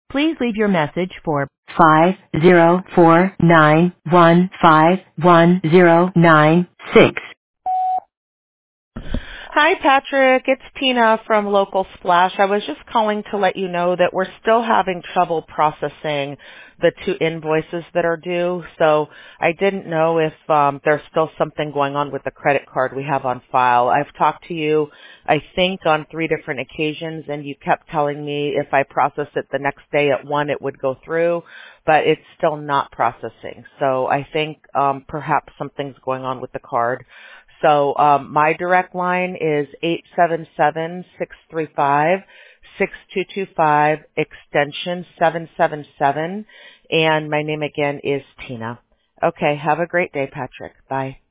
Please leave your message for 50491511096. Hi, Patrick. It's Tina from Local Splash. I was just calling to let you know that we're still having trouble processing the 2 invoices that are due. So I didn't know if there's still something going on with the credit card we have on file. I've talked to you, I think, on 3 different occasions, and you kept telling me if I process it the next day at 1, it would go through, but it's still not processing. So I think perhaps something's going on with the card. So my direct line is 877-635-6225, extension 777, and my name again is Tina. Okay, have a great day, Patrick. Bye.